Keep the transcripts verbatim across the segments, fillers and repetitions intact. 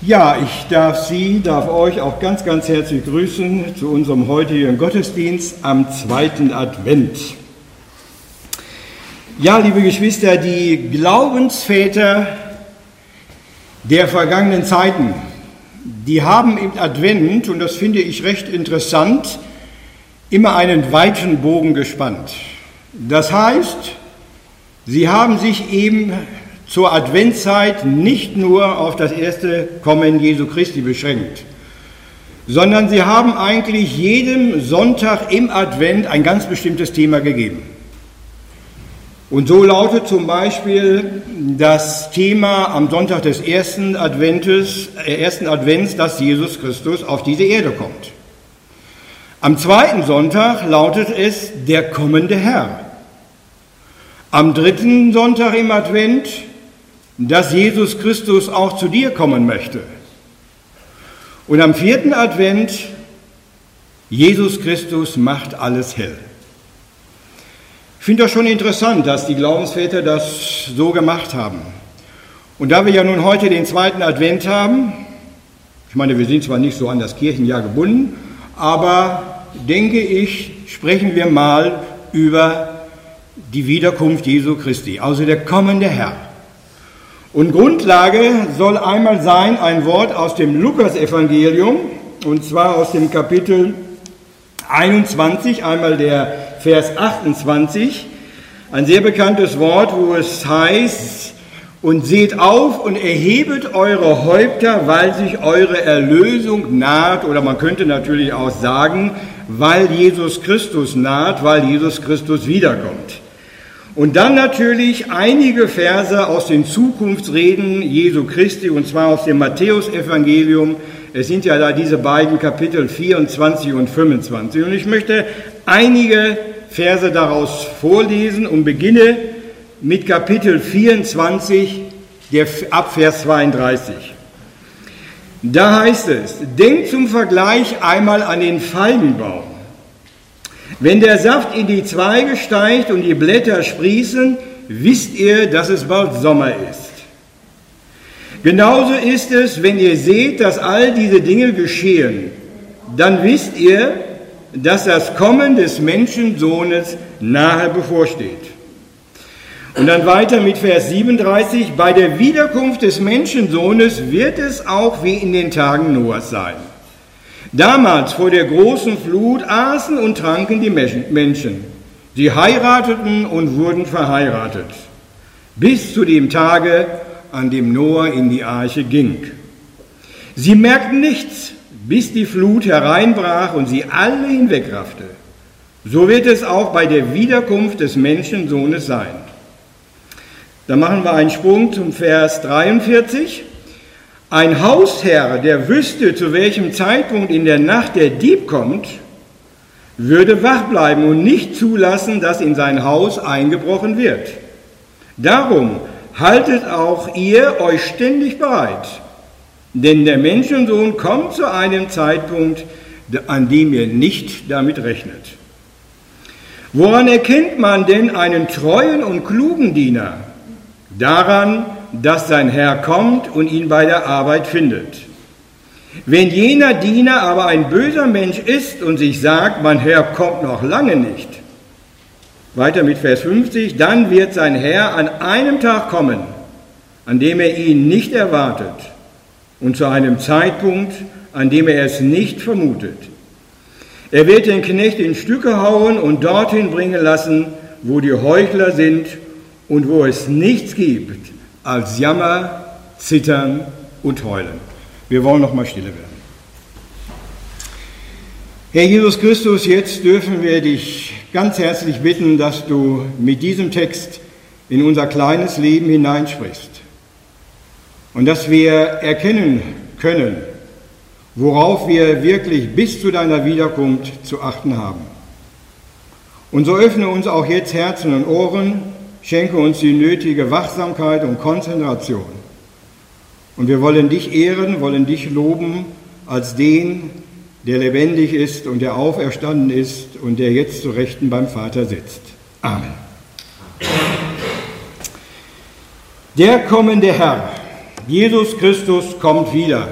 Ja, ich darf Sie, darf euch auch ganz, ganz herzlich grüßen zu unserem heutigen Gottesdienst am zweiten Advent. Ja, liebe Geschwister, die Glaubensväter der vergangenen Zeiten, die haben im Advent, und das finde ich recht interessant, immer einen weiten Bogen gespannt. Das heißt, sie haben sich eben zur Adventszeit nicht nur auf das erste Kommen Jesu Christi beschränkt, sondern sie haben eigentlich jedem Sonntag im Advent ein ganz bestimmtes Thema gegeben. Und so lautet zum Beispiel das Thema am Sonntag des ersten Adventes, äh, ersten Advents, dass Jesus Christus auf diese Erde kommt. Am zweiten Sonntag lautet es der kommende Herr. Am dritten Sonntag im Advent, dass Jesus Christus auch zu dir kommen möchte. Und am vierten Advent, Jesus Christus macht alles hell. Ich finde das schon interessant, dass die Glaubensväter das so gemacht haben. Und da wir ja nun heute den zweiten Advent haben, ich meine, wir sind zwar nicht so an das Kirchenjahr gebunden, aber denke ich, sprechen wir mal über die Wiederkunft Jesu Christi, also der kommende Herr. Und Grundlage soll einmal sein ein Wort aus dem Lukasevangelium, und zwar aus dem Kapitel einundzwanzig, einmal der Vers achtundzwanzig, ein sehr bekanntes Wort, wo es heißt: Und seht auf und erhebet eure Häupter, weil sich eure Erlösung naht, oder man könnte natürlich auch sagen, weil Jesus Christus naht, weil Jesus Christus wiederkommt. Und dann natürlich einige Verse aus den Zukunftsreden Jesu Christi, und zwar aus dem Matthäusevangelium. Es sind ja da diese beiden Kapitel vierundzwanzig und fünfundzwanzig. Und ich möchte einige Verse daraus vorlesen und beginne mit Kapitel vierundzwanzig, der ab Vers zweiunddreißig. Da heißt es: Denkt zum Vergleich einmal an den Feigenbaum. Wenn der Saft in die Zweige steigt und die Blätter sprießen, wisst ihr, dass es bald Sommer ist. Genauso ist es, wenn ihr seht, dass all diese Dinge geschehen, dann wisst ihr, dass das Kommen des Menschensohnes nahe bevorsteht. Und dann weiter mit Vers siebenunddreißig: Bei der Wiederkunft des Menschensohnes wird es auch wie in den Tagen Noahs sein. Damals vor der großen Flut aßen und tranken die Menschen. Sie heirateten und wurden verheiratet, bis zu dem Tage, an dem Noah in die Arche ging. Sie merkten nichts, bis die Flut hereinbrach und sie alle hinwegraffte. So wird es auch bei der Wiederkunft des Menschensohnes sein. Da machen wir einen Sprung zum Vers dreiundvierzig. Ein Hausherr, der wüsste, zu welchem Zeitpunkt in der Nacht der Dieb kommt, würde wach bleiben und nicht zulassen, dass in sein Haus eingebrochen wird. Darum haltet auch ihr euch ständig bereit, denn der Menschensohn kommt zu einem Zeitpunkt, an dem ihr nicht damit rechnet. Woran erkennt man denn einen treuen und klugen Diener? Daran, dass sein Herr kommt und ihn bei der Arbeit findet. Wenn jener Diener aber ein böser Mensch ist und sich sagt, mein Herr kommt noch lange nicht, weiter mit Vers fünfzig, dann wird sein Herr an einem Tag kommen, an dem er ihn nicht erwartet und zu einem Zeitpunkt, an dem er es nicht vermutet. Er wird den Knecht in Stücke hauen und dorthin bringen lassen, wo die Heuchler sind und wo es nichts gibt als Jammer, Zittern und Heulen. Wir wollen noch mal stille werden. Herr Jesus Christus, jetzt dürfen wir dich ganz herzlich bitten, dass du mit diesem Text in unser kleines Leben hineinsprichst und dass wir erkennen können, worauf wir wirklich bis zu deiner Wiederkunft zu achten haben. Und so öffne uns auch jetzt Herzen und Ohren, schenke uns die nötige Wachsamkeit und Konzentration. Und wir wollen dich ehren, wollen dich loben als den, der lebendig ist und der auferstanden ist und der jetzt zu Rechten beim Vater sitzt. Amen. Der kommende Herr, Jesus Christus kommt wieder.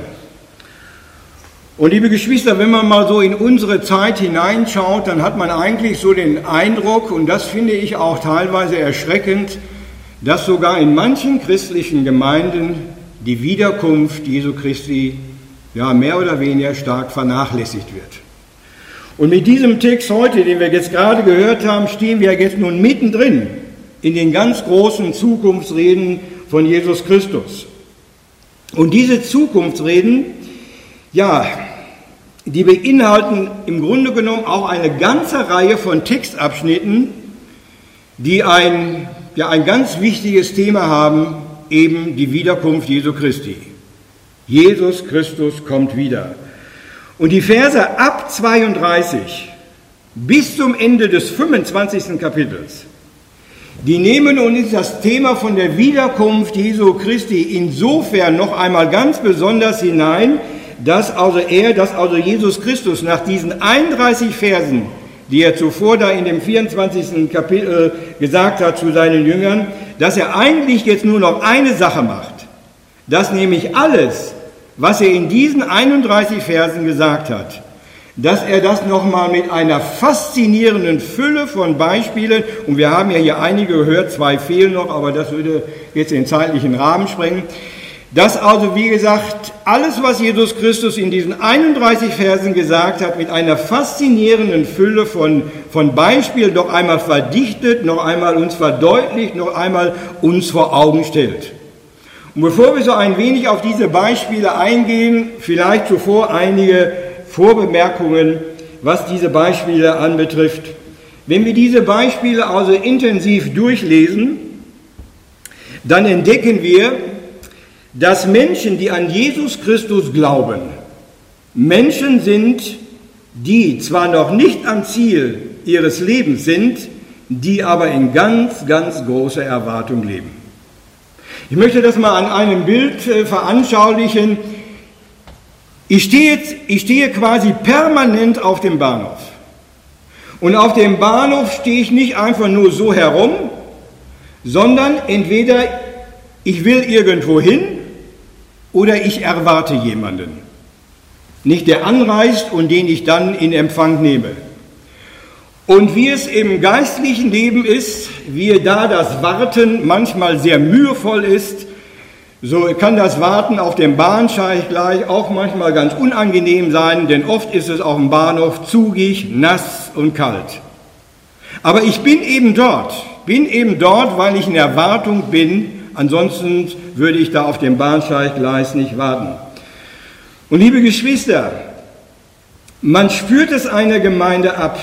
Und liebe Geschwister, wenn man mal so in unsere Zeit hineinschaut, dann hat man eigentlich so den Eindruck, und das finde ich auch teilweise erschreckend, dass sogar in manchen christlichen Gemeinden die Wiederkunft Jesu Christi ja mehr oder weniger stark vernachlässigt wird. Und mit diesem Text heute, den wir jetzt gerade gehört haben, stehen wir jetzt nun mittendrin in den ganz großen Zukunftsreden von Jesus Christus. Und diese Zukunftsreden, ja, die beinhalten im Grunde genommen auch eine ganze Reihe von Textabschnitten, die ein, ja, ein ganz wichtiges Thema haben, eben die Wiederkunft Jesu Christi. Jesus Christus kommt wieder. Und die Verse ab zweiunddreißig bis zum Ende des fünfundzwanzigsten Kapitels, die nehmen uns das Thema von der Wiederkunft Jesu Christi insofern noch einmal ganz besonders hinein, dass also er, dass also Jesus Christus nach diesen einunddreißig Versen, die er zuvor da in dem vierundzwanzigsten Kapitel gesagt hat zu seinen Jüngern, dass er eigentlich jetzt nur noch eine Sache macht, dass nämlich alles, was er in diesen einunddreißig Versen gesagt hat, dass er das nochmal mit einer faszinierenden Fülle von Beispielen, und wir haben ja hier einige gehört, zwei fehlen noch, aber das würde jetzt den zeitlichen Rahmen sprengen, dass also, wie gesagt, alles, was Jesus Christus in diesen einunddreißig Versen gesagt hat, mit einer faszinierenden Fülle von, von Beispielen noch einmal verdichtet, noch einmal uns verdeutlicht, noch einmal uns vor Augen stellt. Und bevor wir so ein wenig auf diese Beispiele eingehen, vielleicht zuvor einige Vorbemerkungen, was diese Beispiele anbetrifft. Wenn wir diese Beispiele also intensiv durchlesen, dann entdecken wir, dass Menschen, die an Jesus Christus glauben, Menschen sind, die zwar noch nicht am Ziel ihres Lebens sind, die aber in ganz, ganz großer Erwartung leben. Ich möchte das mal an einem Bild veranschaulichen. Ich stehe, jetzt, ich stehe quasi permanent auf dem Bahnhof. Und auf dem Bahnhof stehe ich nicht einfach nur so herum, sondern entweder ich will irgendwo hin oder ich erwarte jemanden. Nicht der anreist und den ich dann in Empfang nehme. Und wie es im geistlichen Leben ist, wie da das Warten manchmal sehr mühevoll ist, so kann das Warten auf dem Bahnsteig gleich auch manchmal ganz unangenehm sein, denn oft ist es auf dem Bahnhof zugig, nass und kalt. Aber ich bin eben dort, bin eben dort, weil ich in Erwartung bin, ansonsten würde ich da auf dem Bahnsteiggleis nicht warten. Und liebe Geschwister, man spürt es einer Gemeinde ab,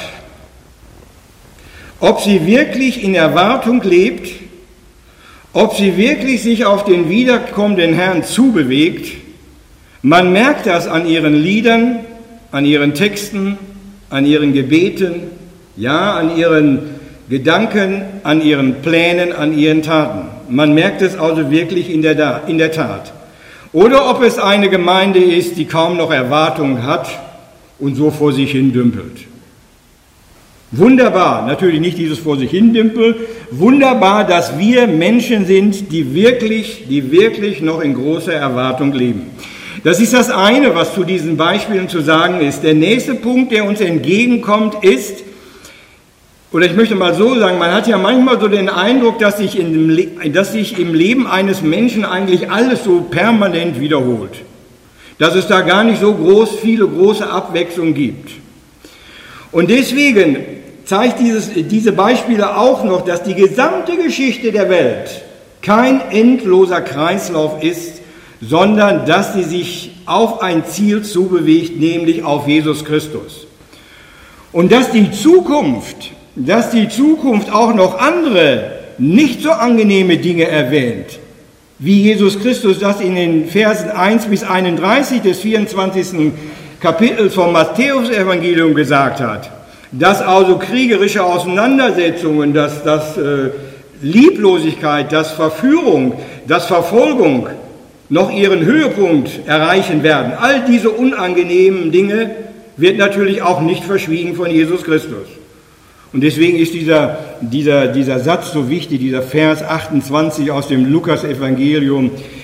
ob sie wirklich in Erwartung lebt, ob sie wirklich sich auf den wiederkommenden Herrn zubewegt. Man merkt das an ihren Liedern, an ihren Texten, an ihren Gebeten, ja, an ihren Gedanken, an ihren Plänen, an ihren Taten. Man merkt es also wirklich in der, in der Tat. Oder ob es eine Gemeinde ist, die kaum noch Erwartungen hat und so vor sich hin dümpelt. Wunderbar, natürlich nicht dieses vor sich hin dümpeln, wunderbar, dass wir Menschen sind, die wirklich, die wirklich noch in großer Erwartung leben. Das ist das eine, was zu diesen Beispielen zu sagen ist. Der nächste Punkt, der uns entgegenkommt, ist, oder ich möchte mal so sagen, man hat ja manchmal so den Eindruck, dass sich, in dem Le- dass sich im Leben eines Menschen eigentlich alles so permanent wiederholt. Dass es da gar nicht so groß, viele große Abwechslung gibt. Und deswegen zeigt dieses, diese Beispiele auch noch, dass die gesamte Geschichte der Welt kein endloser Kreislauf ist, sondern dass sie sich auf ein Ziel zubewegt, nämlich auf Jesus Christus. Und dass die Zukunft, dass die Zukunft auch noch andere, nicht so angenehme Dinge erwähnt, wie Jesus Christus das in den Versen eins bis einunddreißig des vierundzwanzigsten Kapitels vom Matthäus-Evangelium gesagt hat. Dass also kriegerische Auseinandersetzungen, dass, dass äh, Lieblosigkeit, dass Verführung, dass Verfolgung noch ihren Höhepunkt erreichen werden. All diese unangenehmen Dinge wird natürlich auch nicht verschwiegen von Jesus Christus. Und deswegen ist dieser, dieser, dieser Satz so wichtig, dieser Vers achtundzwanzig aus dem Lukas-Evangelium.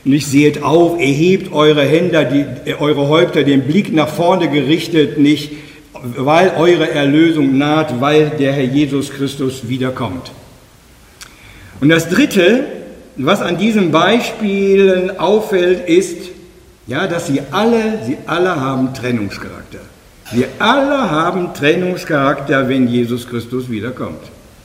Und ich seht auf, erhebt eure Hände, die, eure Häupter, den Blick nach vorne gerichtet, nicht, weil eure Erlösung naht, weil der Herr Jesus Christus wiederkommt. Und das Dritte, was an diesen Beispielen auffällt, ist, ja, dass sie alle, sie alle haben Trennungscharakter. Wir alle haben Trennungscharakter, wenn Jesus Christus wiederkommt.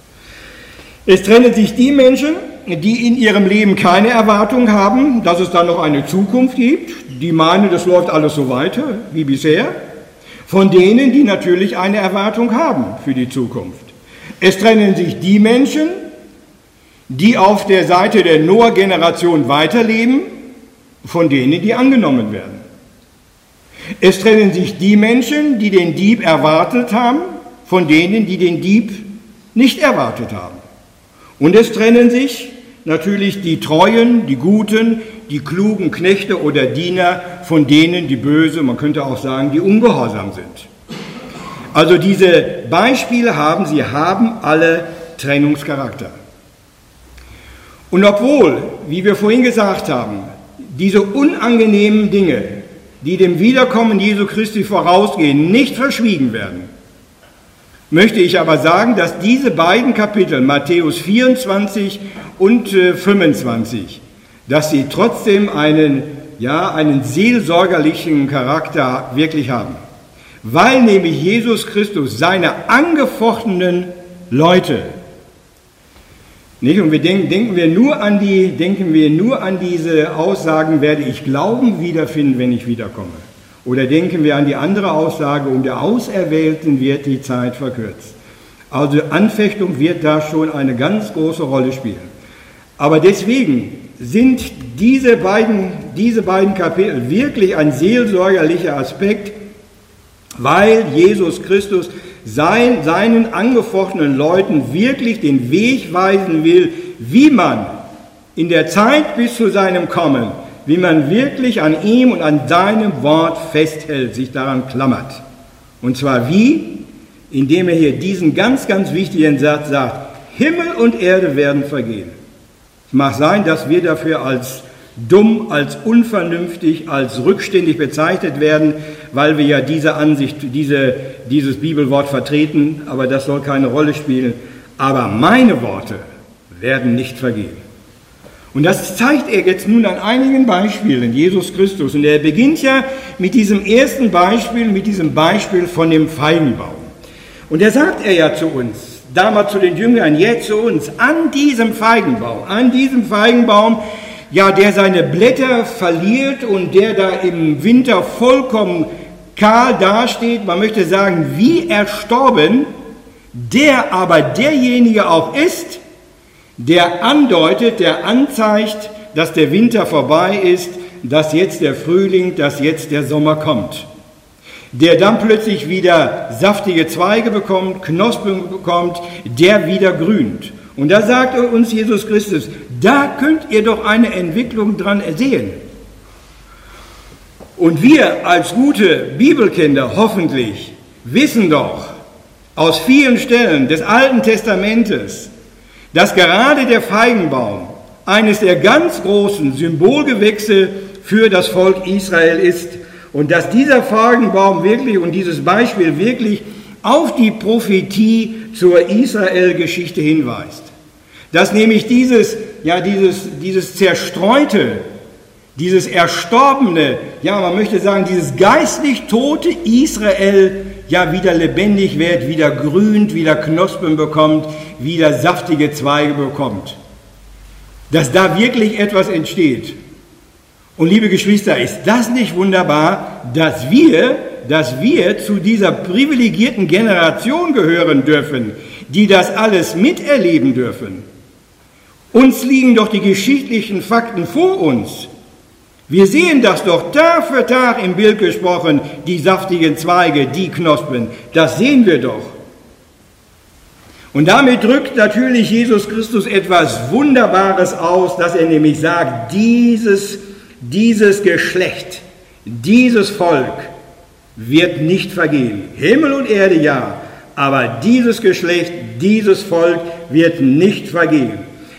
Es trennen sich die Menschen, die in ihrem Leben keine Erwartung haben, dass es dann noch eine Zukunft gibt, die meinen, das läuft alles so weiter wie bisher, von denen, die natürlich eine Erwartung haben für die Zukunft. Es trennen sich die Menschen, die auf der Seite der Noah-Generation weiterleben, von denen, die angenommen werden. Es trennen sich die Menschen, die den Dieb erwartet haben, von denen, die den Dieb nicht erwartet haben. Und es trennen sich natürlich die Treuen, die Guten, die klugen Knechte oder Diener von denen, die böse, man könnte auch sagen, die ungehorsam sind. Also diese Beispiele haben, sie haben alle Trennungscharakter. Und obwohl, wie wir vorhin gesagt haben, diese unangenehmen Dinge, die dem Wiederkommen Jesu Christi vorausgehen, nicht verschwiegen werden, möchte ich aber sagen, dass diese beiden Kapitel, Matthäus vierundzwanzig und fünfundzwanzig, dass sie trotzdem einen, ja, einen seelsorgerlichen Charakter wirklich haben. Weil nämlich Jesus Christus seine angefochtenen Leute, nicht? Und wir denken, denken, wir nur an die, denken wir nur an diese Aussagen, werde ich Glauben wiederfinden, wenn ich wiederkomme. Oder denken wir an die andere Aussage, um der Auserwählten wird die Zeit verkürzt. Also Anfechtung wird da schon eine ganz große Rolle spielen. Aber deswegen sind diese beiden, diese beiden Kapitel wirklich ein seelsorgerlicher Aspekt, weil Jesus Christus sein, seinen angefochtenen Leuten wirklich den Weg weisen will, wie man in der Zeit bis zu seinem Kommen, wie man wirklich an ihm und an seinem Wort festhält, sich daran klammert. Und zwar wie? Indem er hier diesen ganz, ganz wichtigen Satz sagt, Himmel und Erde werden vergehen. Es mag sein, dass wir dafür als dumm, als unvernünftig, als rückständig bezeichnet werden, weil wir ja diese Ansicht, diese, dieses Bibelwort vertreten, aber das soll keine Rolle spielen. Aber meine Worte werden nicht vergehen. Und das zeigt er jetzt nun an einigen Beispielen, Jesus Christus. Und er beginnt ja mit diesem ersten Beispiel, mit diesem Beispiel von dem Feigenbaum. Und da sagt er ja zu uns, damals zu den Jüngern, jetzt zu uns, an diesem Feigenbaum, an diesem Feigenbaum, ja, der seine Blätter verliert und der da im Winter vollkommen kahl dasteht, man möchte sagen, wie erstorben, der aber derjenige auch ist, der andeutet, der anzeigt, dass der Winter vorbei ist, dass jetzt der Frühling, dass jetzt der Sommer kommt. Der dann plötzlich wieder saftige Zweige bekommt, Knospen bekommt, der wieder grünt. Und da sagt uns Jesus Christus, da könnt ihr doch eine Entwicklung dran sehen. Und wir als gute Bibelkinder hoffentlich wissen doch aus vielen Stellen des Alten Testamentes, dass gerade der Feigenbaum eines der ganz großen Symbolgewächse für das Volk Israel ist und dass dieser Feigenbaum wirklich und dieses Beispiel wirklich auf die Prophetie zur Israel-Geschichte hinweist. Dass nämlich dieses, ja, dieses, dieses zerstreute, dieses erstorbene, ja, man möchte sagen, dieses geistlich tote Israel ja wieder lebendig wird, wieder grünt, wieder Knospen bekommt, wieder saftige Zweige bekommt. Dass da wirklich etwas entsteht. Und liebe Geschwister, ist das nicht wunderbar, dass wir, dass wir zu dieser privilegierten Generation gehören dürfen, die das alles miterleben dürfen? Uns liegen doch die geschichtlichen Fakten vor uns. Wir sehen das doch Tag für Tag im Bild gesprochen, die saftigen Zweige, die Knospen, das sehen wir doch. Und damit drückt natürlich Jesus Christus etwas Wunderbares aus, dass er nämlich sagt, dieses, dieses Geschlecht, dieses Volk wird nicht vergehen. Himmel und Erde ja, aber dieses Geschlecht, dieses Volk wird nicht vergehen.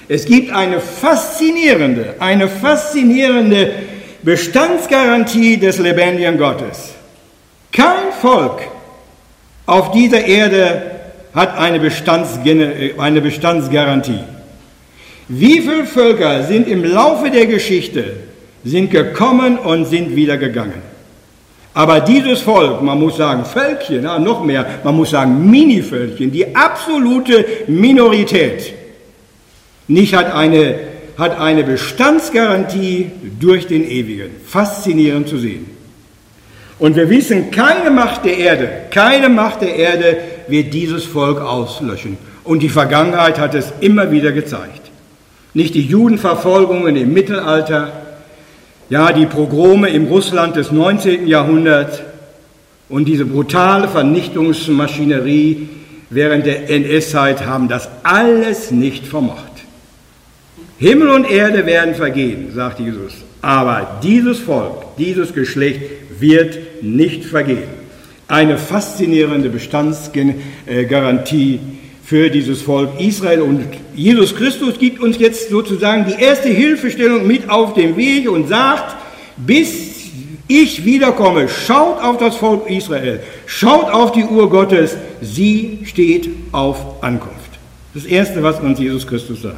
Es gibt eine faszinierende, eine faszinierende Bestandsgarantie des lebendigen Gottes. Kein Volk auf dieser Erde hat eine, Bestandsgen- eine Bestandsgarantie. Wie viele Völker sind im Laufe der Geschichte, sind gekommen und sind wieder gegangen? Aber dieses Volk, man muss sagen Völkchen, ja, noch mehr, man muss sagen Mini-Völkchen, die absolute Minorität, nicht hat eine, hat eine Bestandsgarantie durch den Ewigen. Faszinierend zu sehen. Und wir wissen, keine Macht der Erde, keine Macht der Erde wird dieses Volk auslöschen. Und die Vergangenheit hat es immer wieder gezeigt. Nicht die Judenverfolgungen im Mittelalter, ja, die Pogrome im Russland des neunzehnten Jahrhunderts und diese brutale Vernichtungsmaschinerie während der N S-Zeit haben das alles nicht vermocht. Himmel und Erde werden vergehen, sagt Jesus, aber dieses Volk, dieses Geschlecht wird nicht vergehen. Eine faszinierende Bestandsgarantie für dieses Volk Israel. Und Jesus Christus gibt uns jetzt sozusagen die erste Hilfestellung mit auf den Weg und sagt, bis ich wiederkomme, schaut auf das Volk Israel, schaut auf die Uhr Gottes, sie steht auf Ankunft. Das Erste, was uns Jesus Christus sagt.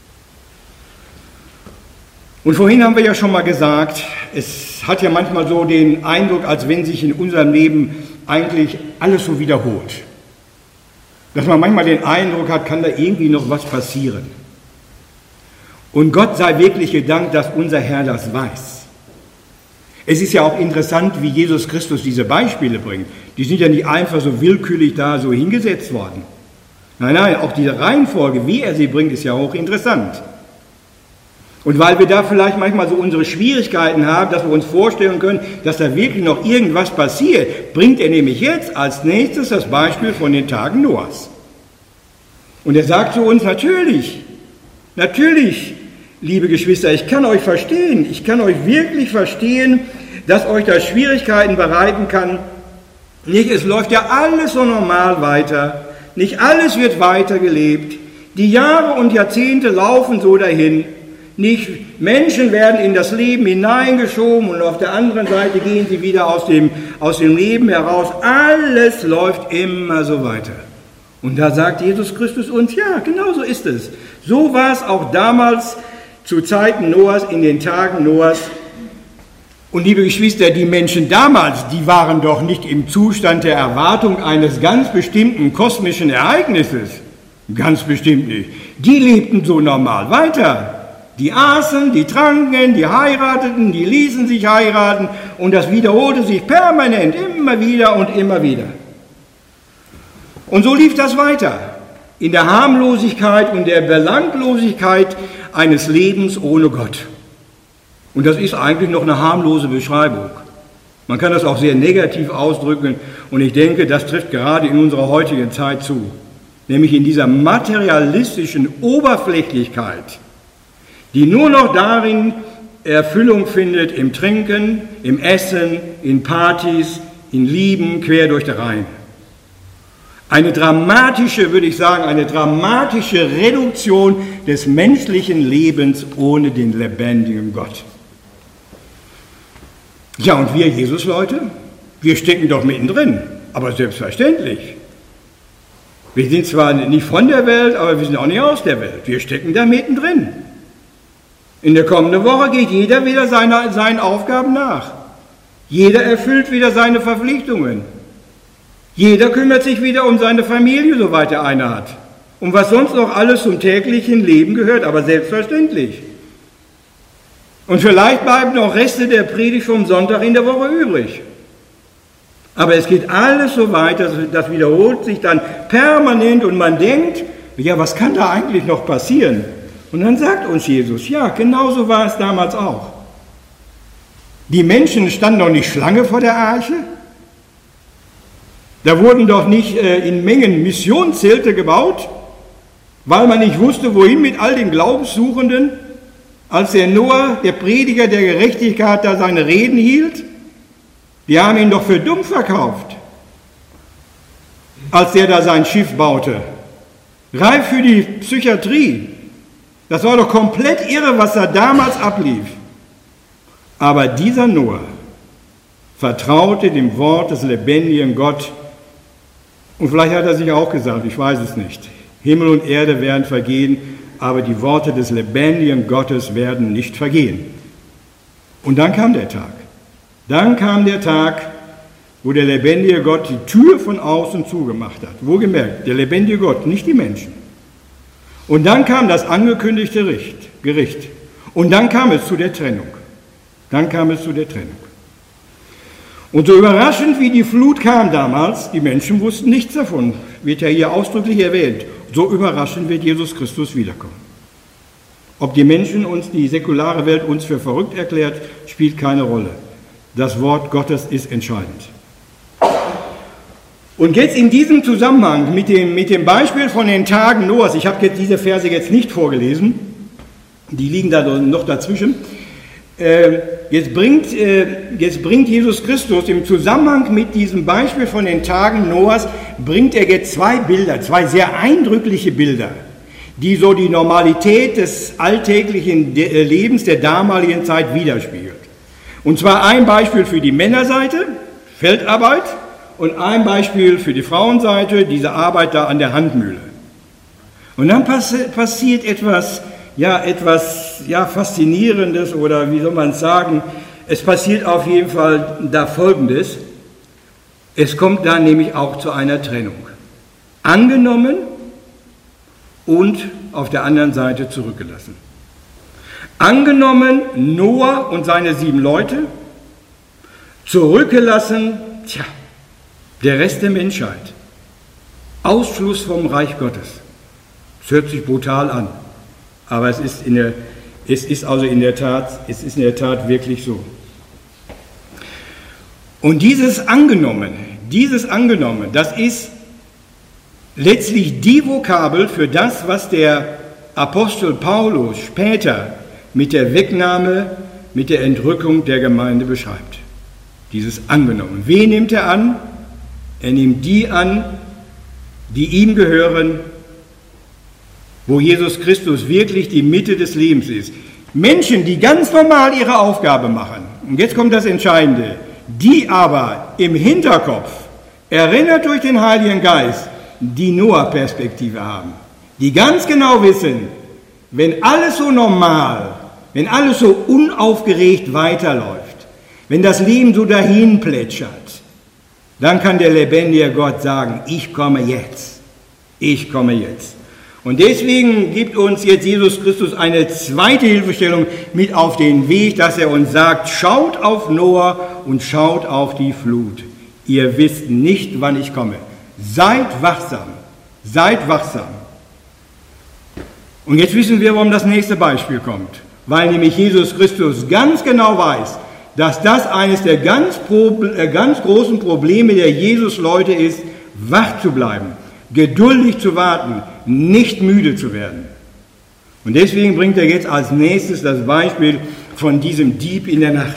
Und vorhin haben wir ja schon mal gesagt, es hat ja manchmal so den Eindruck, als wenn sich in unserem Leben eigentlich alles so wiederholt. Dass man manchmal den Eindruck hat, kann da irgendwie noch was passieren. Und Gott sei wirklich gedankt, dass unser Herr das weiß. Es ist ja auch interessant, wie Jesus Christus diese Beispiele bringt. Die sind ja nicht einfach so willkürlich da so hingesetzt worden. Nein, nein, auch diese Reihenfolge, wie er sie bringt, ist ja auch interessant. Und weil wir da vielleicht manchmal so unsere Schwierigkeiten haben, dass wir uns vorstellen können, dass da wirklich noch irgendwas passiert, bringt er nämlich jetzt als nächstes das Beispiel von den Tagen Noahs. Und er sagt zu uns, natürlich, natürlich, liebe Geschwister, ich kann euch verstehen, ich kann euch wirklich verstehen, dass euch das Schwierigkeiten bereiten kann. Nicht, es läuft ja alles so normal weiter, nicht alles wird weitergelebt, die Jahre und Jahrzehnte laufen so dahin. Nicht, Menschen werden in das Leben hineingeschoben und auf der anderen Seite gehen sie wieder aus dem, aus dem Leben heraus. Alles läuft immer so weiter. Und da sagt Jesus Christus uns, ja, genau so ist es. So war es auch damals zu Zeiten Noahs, in den Tagen Noahs. Und liebe Geschwister, die Menschen damals, die waren doch nicht im Zustand der Erwartung eines ganz bestimmten kosmischen Ereignisses. Ganz bestimmt nicht. Die lebten so normal weiter. Die aßen, die tranken, die heirateten, die ließen sich heiraten und das wiederholte sich permanent, immer wieder und immer wieder. Und so lief das weiter, in der Harmlosigkeit und der Belanglosigkeit eines Lebens ohne Gott. Und das ist eigentlich noch eine harmlose Beschreibung. Man kann das auch sehr negativ ausdrücken und ich denke, das trifft gerade in unserer heutigen Zeit zu, nämlich in dieser materialistischen Oberflächlichkeit, die nur noch darin Erfüllung findet im Trinken, im Essen, in Partys, in Lieben, quer durch den Rhein. Eine dramatische, würde ich sagen, eine dramatische Reduktion des menschlichen Lebens ohne den lebendigen Gott. Ja, und wir Jesus-Leute, wir stecken doch mittendrin, aber selbstverständlich. Wir sind zwar nicht von der Welt, aber wir sind auch nicht aus der Welt. Wir stecken da mittendrin. In der kommenden Woche geht jeder wieder seiner, seinen Aufgaben nach. Jeder erfüllt wieder seine Verpflichtungen. Jeder kümmert sich wieder um seine Familie, soweit er eine hat. Und was sonst noch alles zum täglichen Leben gehört, aber selbstverständlich. Und vielleicht bleiben noch Reste der Predigt vom Sonntag in der Woche übrig. Aber es geht alles so weiter, das wiederholt sich dann permanent und man denkt, ja, was kann da eigentlich noch passieren? Und dann sagt uns Jesus, ja, genauso war es damals auch. Die Menschen standen doch nicht Schlange vor der Arche. Da wurden doch nicht äh, in Mengen Missionszelte gebaut, weil man nicht wusste, wohin mit all den Glaubenssuchenden, als der Noah, der Prediger der Gerechtigkeit, da seine Reden hielt. Die haben ihn doch für dumm verkauft, als der da sein Schiff baute. Reif für die Psychiatrie. Das war doch komplett irre, was da damals ablief. Aber dieser Noah vertraute dem Wort des lebendigen Gott. Und vielleicht hat er sich auch gesagt, ich weiß es nicht, Himmel und Erde werden vergehen, aber die Worte des lebendigen Gottes werden nicht vergehen. Und dann kam der Tag. Dann kam der Tag, wo der lebendige Gott die Tür von außen zugemacht hat. Wohlgemerkt, der lebendige Gott, nicht die Menschen. Und dann kam das angekündigte Gericht. Und dann kam es zu der Trennung. Dann kam es zu der Trennung. Und so überraschend wie die Flut kam damals, die Menschen wussten nichts davon, wird ja hier ausdrücklich erwähnt, so überraschend wird Jesus Christus wiederkommen. Ob die Menschen uns, die säkulare Welt uns für verrückt erklärt, spielt keine Rolle. Das Wort Gottes ist entscheidend. Und jetzt in diesem Zusammenhang mit dem, mit dem Beispiel von den Tagen Noahs, ich habe jetzt diese Verse jetzt nicht vorgelesen, die liegen da noch dazwischen, äh, jetzt, bringt, äh, jetzt bringt Jesus Christus im Zusammenhang mit diesem Beispiel von den Tagen Noahs, bringt er jetzt zwei Bilder, zwei sehr eindrückliche Bilder, die so die Normalität des alltäglichen Lebens der damaligen Zeit widerspiegelt. Und zwar ein Beispiel für die Männerseite, Feldarbeit, und ein Beispiel für die Frauenseite, diese Arbeit da an der Handmühle. Und dann passi- passiert etwas, ja, etwas ja, Faszinierendes oder wie soll man es sagen, es passiert auf jeden Fall da Folgendes, es kommt dann nämlich auch zu einer Trennung. Angenommen und auf der anderen Seite zurückgelassen. Angenommen Noah und seine sieben Leute, zurückgelassen, tja, der Rest der Menschheit. Ausschluss vom Reich Gottes. Es hört sich brutal an, aber es ist, in der, es ist also in der Tat, es ist in der Tat wirklich so. Und dieses Angenommen, dieses Angenommen, das ist letztlich die Vokabel für das, was der Apostel Paulus später mit der Wegnahme, mit der Entrückung der Gemeinde beschreibt. Dieses Angenommen. Wen nimmt er an? Er nimmt die an, die ihm gehören, wo Jesus Christus wirklich die Mitte des Lebens ist. Menschen, die ganz normal ihre Aufgabe machen. Und jetzt kommt das Entscheidende. Die aber im Hinterkopf, erinnert durch den Heiligen Geist, die Noah-Perspektive haben. Die ganz genau wissen, wenn alles so normal, wenn alles so unaufgeregt weiterläuft, wenn das Leben so dahin plätschert, dann kann der lebendige Gott sagen, ich komme jetzt, ich komme jetzt. Und deswegen gibt uns jetzt Jesus Christus eine zweite Hilfestellung mit auf den Weg, dass er uns sagt, schaut auf Noah und schaut auf die Flut. Ihr wisst nicht, wann ich komme. Seid wachsam, seid wachsam. Und jetzt wissen wir, warum das nächste Beispiel kommt. Weil nämlich Jesus Christus ganz genau weiß, dass das eines der ganz, äh, ganz großen Probleme der Jesus-Leute ist, wach zu bleiben, geduldig zu warten, nicht müde zu werden. Und deswegen bringt er jetzt als nächstes das Beispiel von diesem Dieb in der Nacht.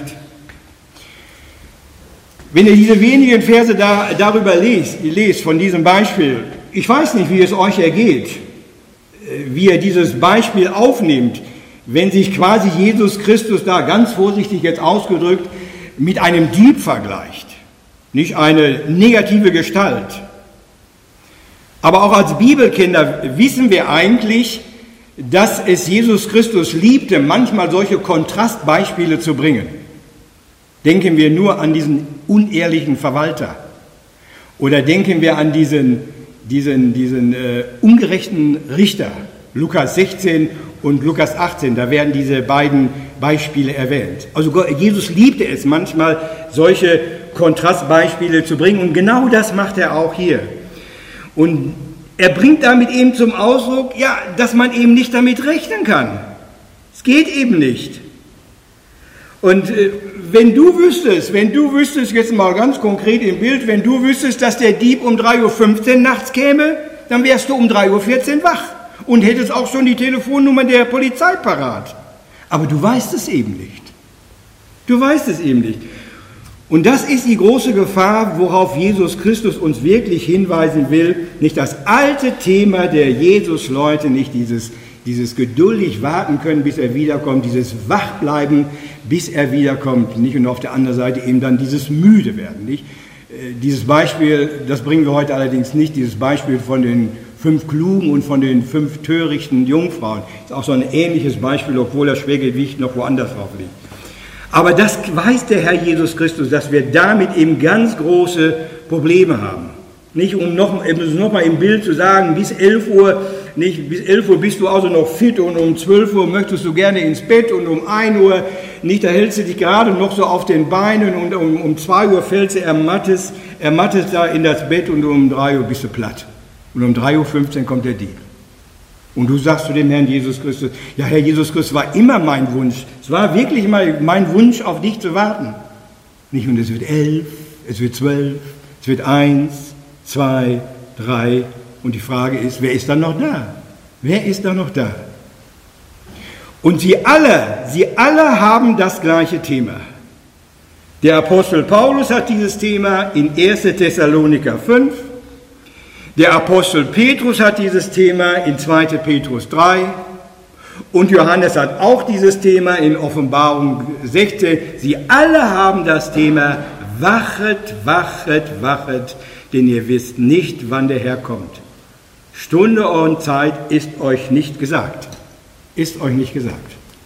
Wenn ihr diese wenigen Verse da, darüber lest, lest, von diesem Beispiel, ich weiß nicht, wie es euch ergeht, wie ihr dieses Beispiel aufnehmt, wenn sich quasi Jesus Christus da ganz vorsichtig jetzt ausgedrückt mit einem Dieb vergleicht, nicht eine negative Gestalt. Aber auch als Bibelkinder wissen wir eigentlich, dass es Jesus Christus liebte, manchmal solche Kontrastbeispiele zu bringen. Denken wir nur an diesen unehrlichen Verwalter oder denken wir an diesen, diesen, diesen äh, ungerechten Richter, Lukas sechzehn und Lukas achtzehn, da werden diese beiden Beispiele erwähnt. Also Jesus liebte es manchmal, solche Kontrastbeispiele zu bringen und genau das macht er auch hier. Und er bringt damit eben zum Ausdruck, ja, dass man eben nicht damit rechnen kann. Es geht eben nicht. Und äh, wenn du wüsstest, wenn du wüsstest, jetzt mal ganz konkret im Bild, wenn du wüsstest, dass der Dieb um drei Uhr fünfzehn nachts käme, dann wärst du um drei Uhr vierzehn wach und hättest auch schon die Telefonnummer der Polizei parat. Aber du weißt es eben nicht. Du weißt es eben nicht. Und das ist die große Gefahr, worauf Jesus Christus uns wirklich hinweisen will. Nicht das alte Thema der Jesus-Leute, nicht dieses dieses geduldig warten können, bis er wiederkommt, dieses Wachbleiben, bis er wiederkommt, nicht? Und auf der anderen Seite eben dann dieses müde werden, nicht? Dieses Beispiel, das bringen wir heute allerdings nicht, dieses Beispiel von den fünf klugen und von den fünf törichten Jungfrauen. Das ist auch so ein ähnliches Beispiel, obwohl das Schwergewicht noch woanders drauf liegt. Aber das weiß der Herr Jesus Christus, dass wir damit eben ganz große Probleme haben. Nicht, um noch, noch mal im Bild zu sagen, bis elf Uhr, nicht, bis elf Uhr bist du also noch fit und um zwölf Uhr möchtest du gerne ins Bett und um ein Uhr, nicht, da hältst du dich gerade noch so auf den Beinen und um, um zwei Uhr fällst du ermattest, ermattest da in das Bett und um drei Uhr bist du platt. Und um drei Uhr fünfzehn kommt der Dieb. Und du sagst zu dem Herrn Jesus Christus, ja, Herr Jesus Christus, war immer mein Wunsch. Es war wirklich immer mein Wunsch, auf dich zu warten. Nicht, und es wird elf, es wird zwölf, es wird eins, zwei, drei. Und die Frage ist, wer ist dann noch da? Wer ist dann noch da? Und sie alle, sie alle haben das gleiche Thema. Der Apostel Paulus hat dieses Thema in erster Thessaloniker fünf. Der Apostel Petrus hat dieses Thema in zweiter Petrus drei und Johannes hat auch dieses Thema in Offenbarung sechzehn. Sie alle haben das Thema, wachet, wachet, wachet, denn ihr wisst nicht, wann der Herr kommt. Stunde und Zeit ist euch nicht gesagt. Ist euch nicht gesagt.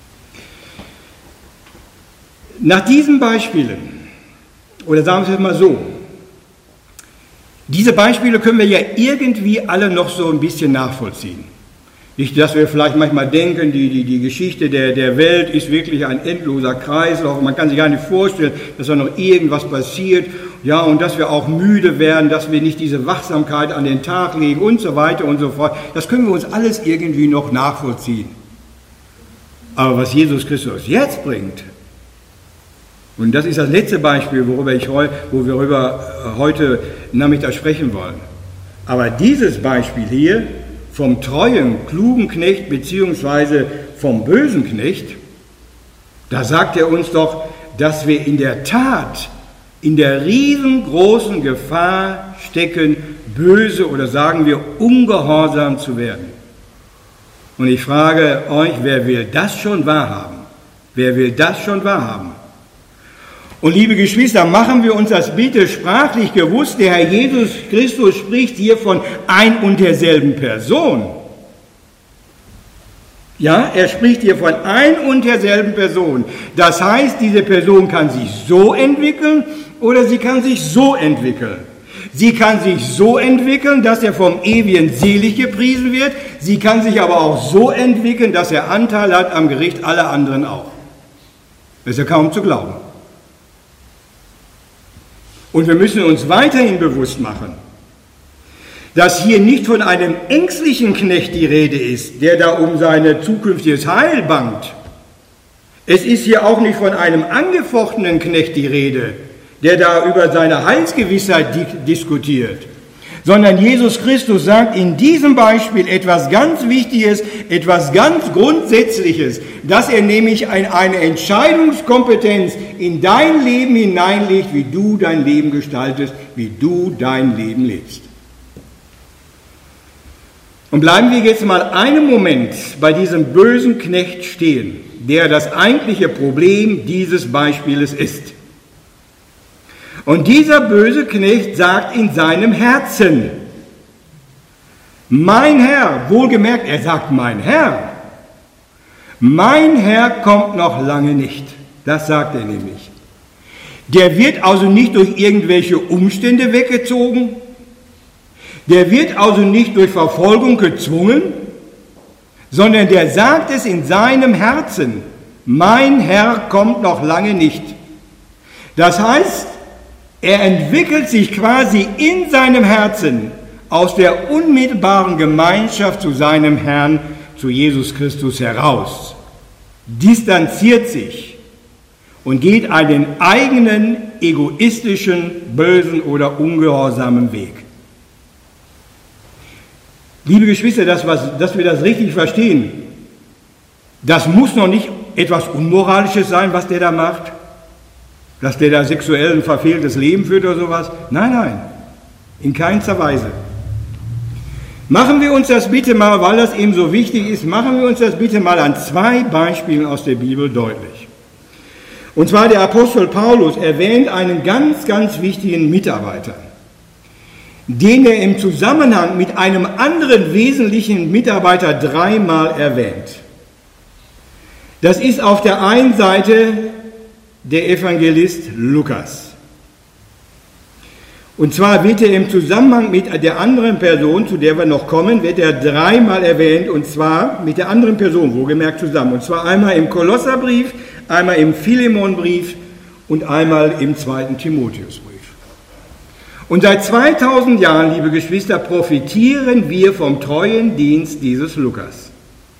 Nach diesen Beispielen, oder sagen wir es mal so, diese Beispiele können wir ja irgendwie alle noch so ein bisschen nachvollziehen. Nicht, dass wir vielleicht manchmal denken, die, die, die Geschichte der, der Welt ist wirklich ein endloser Kreislauf. Man kann sich gar nicht vorstellen, dass da noch irgendwas passiert. Ja, und dass wir auch müde werden, dass wir nicht diese Wachsamkeit an den Tag legen und so weiter und so fort. Das können wir uns alles irgendwie noch nachvollziehen. Aber was Jesus Christus jetzt bringt, und das ist das letzte Beispiel, worüber ich heu, wo wir über heute Nachmittag sprechen wollen. Aber dieses Beispiel hier vom treuen, klugen Knecht beziehungsweise vom bösen Knecht, da sagt er uns doch, dass wir in der Tat in der riesengroßen Gefahr stecken, böse oder sagen wir ungehorsam zu werden. Und ich frage euch, wer will das schon wahrhaben? Wer will das schon wahrhaben? Und liebe Geschwister, machen wir uns das bitte sprachlich gewusst, der Herr Jesus Christus spricht hier von ein und derselben Person. Ja, er spricht hier von ein und derselben Person. Das heißt, diese Person kann sich so entwickeln oder sie kann sich so entwickeln. Sie kann sich so entwickeln, dass er vom Ewigen selig gepriesen wird. Sie kann sich aber auch so entwickeln, dass er Anteil hat am Gericht aller anderen auch. Das ist ja kaum zu glauben. Und wir müssen uns weiterhin bewusst machen, dass hier nicht von einem ängstlichen Knecht die Rede ist, der da um sein zukünftiges Heil bangt. Es ist hier auch nicht von einem angefochtenen Knecht die Rede, der da über seine Heilsgewissheit diskutiert, sondern Jesus Christus sagt in diesem Beispiel etwas ganz Wichtiges, etwas ganz Grundsätzliches, dass er nämlich eine Entscheidungskompetenz in dein Leben hineinlegt, wie du dein Leben gestaltest, wie du dein Leben lebst. Und bleiben wir jetzt mal einen Moment bei diesem bösen Knecht stehen, der das eigentliche Problem dieses Beispieles ist. Und dieser böse Knecht sagt in seinem Herzen, mein Herr, wohlgemerkt, er sagt mein Herr, mein Herr kommt noch lange nicht. Das sagt er nämlich. Der wird also nicht durch irgendwelche Umstände weggezogen, der wird also nicht durch Verfolgung gezwungen, sondern der sagt es in seinem Herzen, mein Herr kommt noch lange nicht. Das heißt, er entwickelt sich quasi in seinem Herzen aus der unmittelbaren Gemeinschaft zu seinem Herrn, zu Jesus Christus heraus, distanziert sich und geht einen eigenen, egoistischen, bösen oder ungehorsamen Weg. Liebe Geschwister, das, was, dass wir das richtig verstehen, das muss noch nicht etwas Unmoralisches sein, was der da macht. Dass der da sexuell ein verfehltes Leben führt oder sowas? Nein, nein, in keinster Weise. Machen wir uns das bitte mal, weil das eben so wichtig ist, machen wir uns das bitte mal an zwei Beispielen aus der Bibel deutlich. Und zwar der Apostel Paulus erwähnt einen ganz, ganz wichtigen Mitarbeiter, den er im Zusammenhang mit einem anderen wesentlichen Mitarbeiter dreimal erwähnt. Das ist auf der einen Seite der Evangelist Lukas. Und zwar wird er im Zusammenhang mit der anderen Person, zu der wir noch kommen, wird er dreimal erwähnt, und zwar mit der anderen Person, wohlgemerkt zusammen. Und zwar einmal im Kolosserbrief, einmal im Philemonbrief und einmal im zweiten Timotheusbrief. Und seit zweitausend Jahren, liebe Geschwister, profitieren wir vom treuen Dienst dieses Lukas.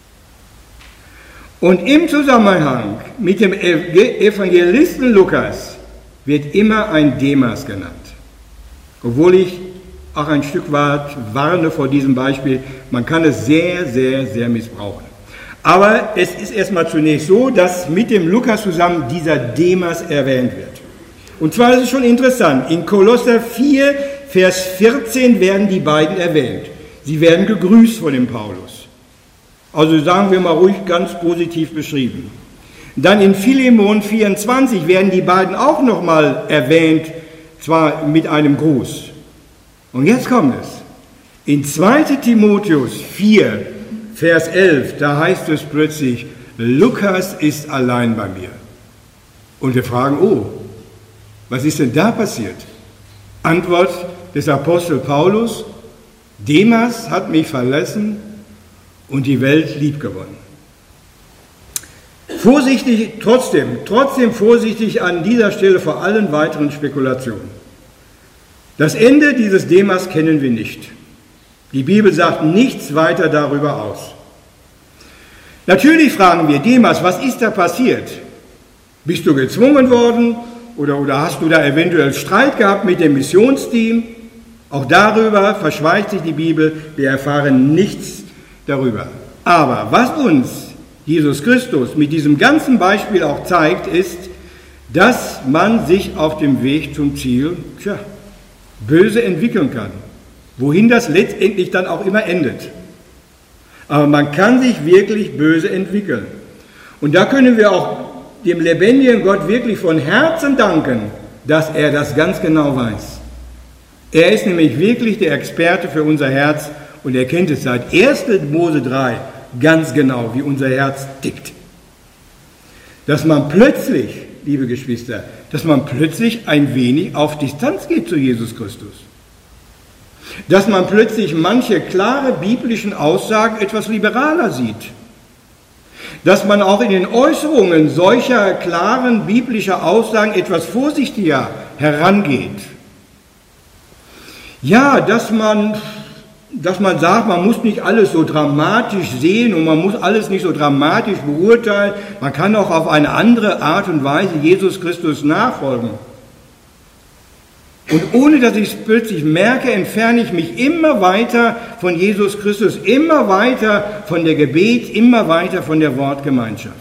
Und im Zusammenhang mit dem Evangelisten Lukas wird immer ein Demas genannt. Obwohl ich auch ein Stück weit warne vor diesem Beispiel, man kann es sehr, sehr, sehr missbrauchen. Aber es ist erstmal zunächst so, dass mit dem Lukas zusammen dieser Demas erwähnt wird. Und zwar ist es schon interessant, in Kolosser vier, Vers vierzehn werden die beiden erwähnt. Sie werden gegrüßt von dem Paulus. Also sagen wir mal ruhig ganz positiv beschrieben. Dann in Philemon vierundzwanzig werden die beiden auch nochmal erwähnt, zwar mit einem Gruß. Und jetzt kommt es. In zweiten Timotheus vier, Vers elf, da heißt es plötzlich, Lukas ist allein bei mir. Und wir fragen, oh, was ist denn da passiert? Antwort des Apostel Paulus, Demas hat mich verlassen und die Welt liebgewonnen. Vorsichtig, trotzdem, trotzdem vorsichtig an dieser Stelle vor allen weiteren Spekulationen. Das Ende dieses Demas kennen wir nicht. Die Bibel sagt nichts weiter darüber aus. Natürlich fragen wir, Demas, was ist da passiert? Bist du gezwungen worden oder, oder hast du da eventuell Streit gehabt mit dem Missionsteam? Auch darüber verschweigt sich die Bibel, wir erfahren nichts darüber. Aber was uns Jesus Christus mit diesem ganzen Beispiel auch zeigt, ist, dass man sich auf dem Weg zum Ziel, tja, böse entwickeln kann. Wohin das letztendlich dann auch immer endet. Aber man kann sich wirklich böse entwickeln. Und da können wir auch dem lebendigen Gott wirklich von Herzen danken, dass er das ganz genau weiß. Er ist nämlich wirklich der Experte für unser Herz und er kennt es seit erster Mose drei ganz genau, wie unser Herz tickt. Dass man plötzlich, liebe Geschwister, dass man plötzlich ein wenig auf Distanz geht zu Jesus Christus. Dass man plötzlich manche klare biblischen Aussagen etwas liberaler sieht. Dass man auch in den Äußerungen solcher klaren biblischer Aussagen etwas vorsichtiger herangeht. Ja, dass man, dass man sagt, man muss nicht alles so dramatisch sehen und man muss alles nicht so dramatisch beurteilen. Man kann auch auf eine andere Art und Weise Jesus Christus nachfolgen. Und ohne dass ich es plötzlich merke, entferne ich mich immer weiter von Jesus Christus, immer weiter von der Gebet, immer weiter von der Wortgemeinschaft.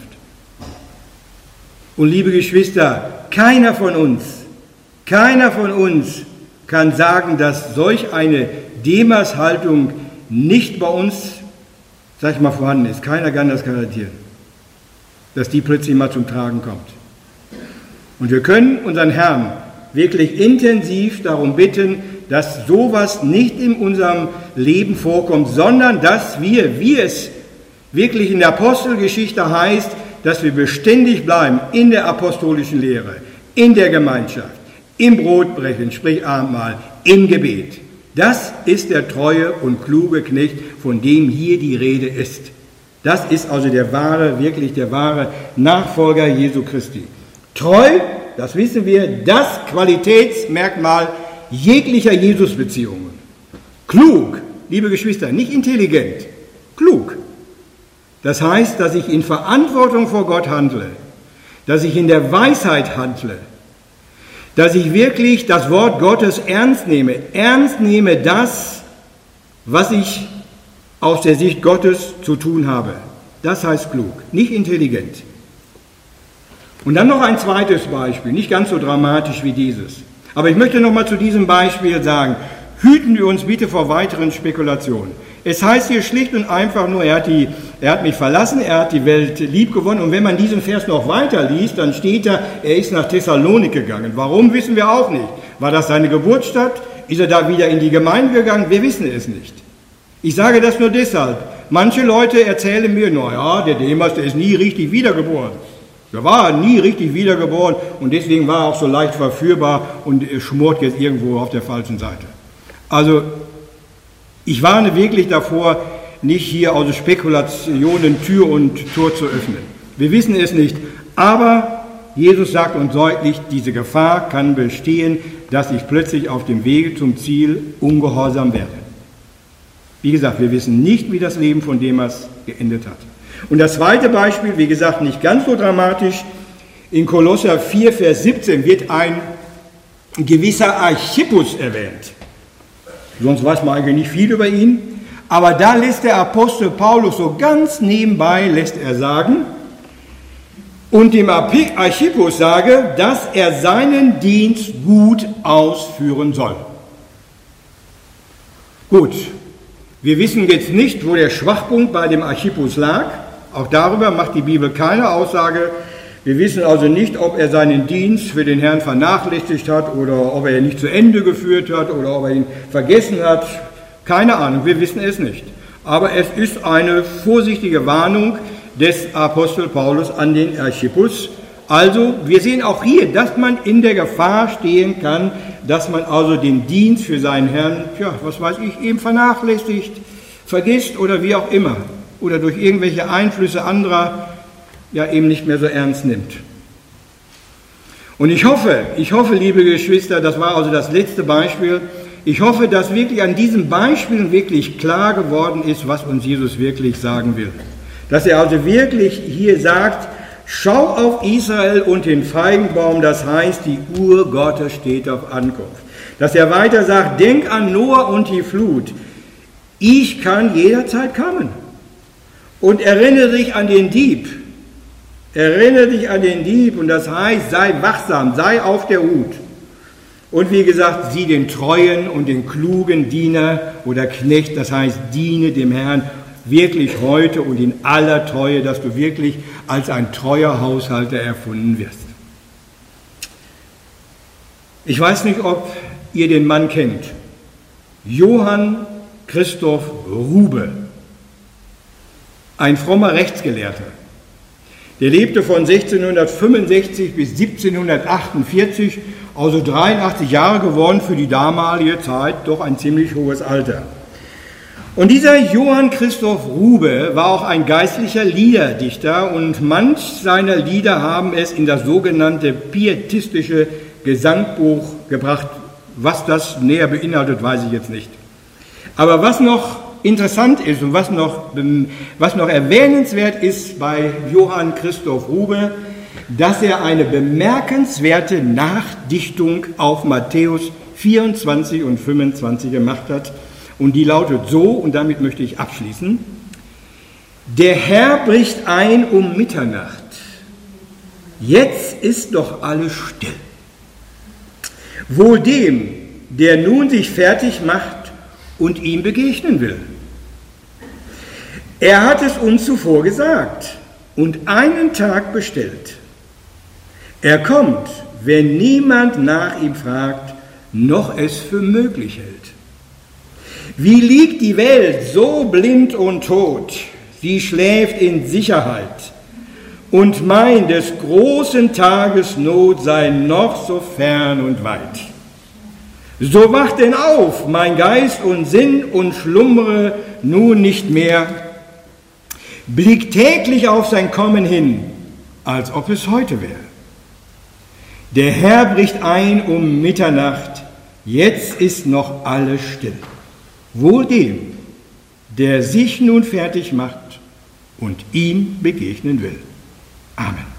Und liebe Geschwister, keiner von uns, keiner von uns kann sagen, dass solch eine Demas-Haltung nicht bei uns, sag ich mal, vorhanden ist. Keiner kann das garantieren, dass die plötzlich mal zum Tragen kommt. Und wir können unseren Herrn wirklich intensiv darum bitten, dass sowas nicht in unserem Leben vorkommt, sondern dass wir, wie es wirklich in der Apostelgeschichte heißt, dass wir beständig bleiben in der apostolischen Lehre, in der Gemeinschaft, im Brotbrechen, sprich Abendmahl, im Gebet. Das ist der treue und kluge Knecht, von dem hier die Rede ist. Das ist also der wahre, wirklich der wahre Nachfolger Jesu Christi. Treu, das wissen wir, das Qualitätsmerkmal jeglicher Jesus-Beziehungen. Klug, liebe Geschwister, nicht intelligent, klug. Das heißt, dass ich in Verantwortung vor Gott handle, dass ich in der Weisheit handle, dass ich wirklich das Wort Gottes ernst nehme, ernst nehme das, was ich aus der Sicht Gottes zu tun habe. Das heißt klug, nicht intelligent. Und dann noch ein zweites Beispiel, nicht ganz so dramatisch wie dieses. Aber ich möchte noch mal zu diesem Beispiel sagen, hüten wir uns bitte vor weiteren Spekulationen. Es heißt hier schlicht und einfach nur, er hat, die, er hat mich verlassen, er hat die Welt lieb gewonnen. Und wenn man diesen Vers noch weiter liest, dann steht da, er ist nach Thessalonik gegangen. Warum, wissen wir auch nicht. War das seine Geburtsstadt? Ist er da wieder in die Gemeinde gegangen? Wir wissen es nicht. Ich sage das nur deshalb. Manche Leute erzählen mir, naja, der Demas, der ist nie richtig wiedergeboren. Der war nie richtig wiedergeboren und deswegen war er auch so leicht verführbar und schmort jetzt irgendwo auf der falschen Seite. Also, ich warne wirklich davor, nicht hier aus Spekulationen Tür und Tor zu öffnen. Wir wissen es nicht, aber Jesus sagt uns deutlich, diese Gefahr kann bestehen, dass ich plötzlich auf dem Wege zum Ziel ungehorsam werde. Wie gesagt, wir wissen nicht, wie das Leben von Demas geendet hat. Und das zweite Beispiel, wie gesagt, nicht ganz so dramatisch, in Kolosser vier, Vers siebzehn wird ein gewisser Archippus erwähnt. Sonst weiß man eigentlich nicht viel über ihn. Aber da lässt der Apostel Paulus so ganz nebenbei, lässt er sagen, und dem Archippus sage, dass er seinen Dienst gut ausführen soll. Gut, wir wissen jetzt nicht, wo der Schwachpunkt bei dem Archippus lag. Auch darüber macht die Bibel keine Aussage. Wir wissen also nicht, ob er seinen Dienst für den Herrn vernachlässigt hat oder ob er ihn nicht zu Ende geführt hat oder ob er ihn vergessen hat. Keine Ahnung, wir wissen es nicht. Aber es ist eine vorsichtige Warnung des Apostel Paulus an den Archippus. Also, wir sehen auch hier, dass man in der Gefahr stehen kann, dass man also den Dienst für seinen Herrn, ja, was weiß ich, eben vernachlässigt, vergisst oder wie auch immer. Oder durch irgendwelche Einflüsse anderer ja eben nicht mehr so ernst nimmt. Und ich hoffe, ich hoffe, liebe Geschwister, das war also das letzte Beispiel, ich hoffe, dass wirklich an diesen Beispielen wirklich klar geworden ist, was uns Jesus wirklich sagen will. Dass er also wirklich hier sagt, schau auf Israel und den Feigenbaum, das heißt, die Uhr Gottes steht auf Ankunft. Dass er weiter sagt, denk an Noah und die Flut. Ich kann jederzeit kommen. Und erinnere dich an den Dieb. Erinnere dich an den Dieb und das heißt, sei wachsam, sei auf der Hut. Und wie gesagt, sieh den treuen und den klugen Diener oder Knecht, das heißt, diene dem Herrn wirklich heute und in aller Treue, dass du wirklich als ein treuer Haushalter erfunden wirst. Ich weiß nicht, ob ihr den Mann kennt. Johann Christoph Rube, ein frommer Rechtsgelehrter. Der lebte von sechzehnhundertfünfundsechzig bis siebzehnhundertachtundvierzig, also dreiundachtzig Jahre geworden, für die damalige Zeit doch ein ziemlich hohes Alter. Und dieser Johann Christoph Rube war auch ein geistlicher Liederdichter und manch seiner Lieder haben es in das sogenannte pietistische Gesangbuch gebracht. Was das näher beinhaltet, weiß ich jetzt nicht. Aber was noch interessant ist und was noch, was noch erwähnenswert ist bei Johann Christoph Rube, dass er eine bemerkenswerte Nachdichtung auf Matthäus vierundzwanzig und fünfundzwanzig gemacht hat. Und die lautet so, und damit möchte ich abschließen: Der Herr bricht ein um Mitternacht. Jetzt ist doch alles still. Wohl dem, der nun sich fertig macht und ihm begegnen will. Er hat es uns zuvor gesagt und einen Tag bestellt. Er kommt, wenn niemand nach ihm fragt, noch es für möglich hält. Wie liegt die Welt so blind und tot? Sie schläft in Sicherheit und meint, des großen Tages Not sei noch so fern und weit. So wach denn auf, mein Geist und Sinn, und schlummere nun nicht mehr. Blick täglich auf sein Kommen hin, als ob es heute wäre. Der Herr bricht ein um Mitternacht, jetzt ist noch alles still. Wohl dem, der sich nun fertig macht und ihm begegnen will. Amen.